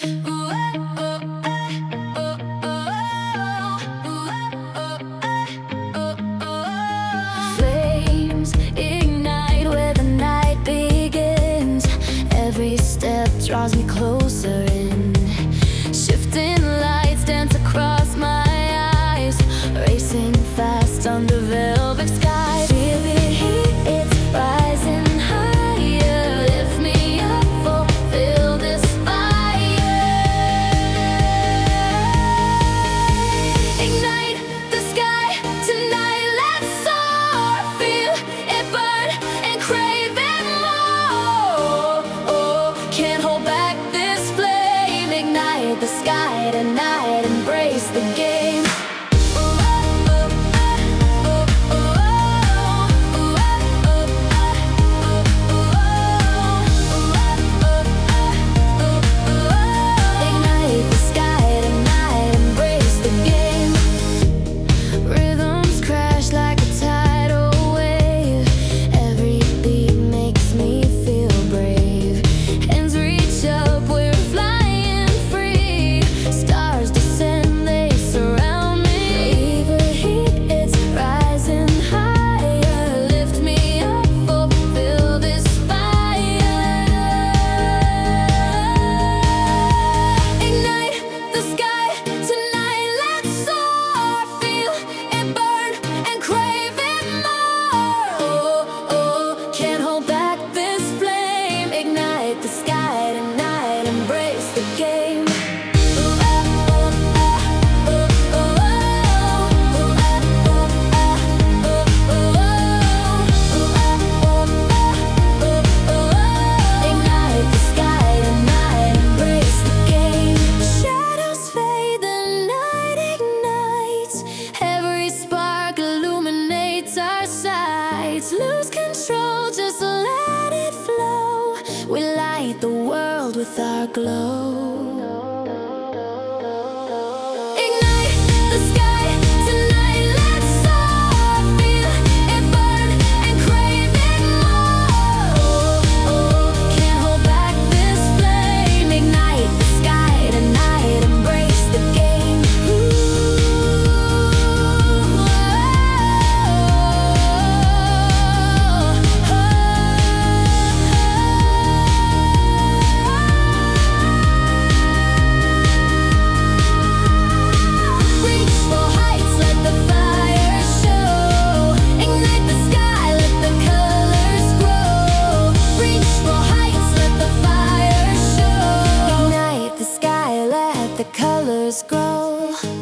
Flames ignite where the night begins. Every step draws me closer in. Shifting lights dance across my eyes, racing fast under velvet skies. Feel the heat, it's rising higher. Lift me up, fulfill this fire. Ignite the sky tonight, let's soar. Feel it burn and crave it more. Oh, can't hold back this flame. Ignite the sky tonight, embrace the game. The sky tonight, embrace the game. Ignite the sky tonight, embrace the game. Shadows fade, the night ignites. Every spark illuminates our sights. Lose control, just let it flow. We light the world with our glow. Ignite the sky tonight, let's soar. Feel it burn and crave it more. Oh, can't hold back this flame. Ignite the sky tonight, embrace the game. The colors grow.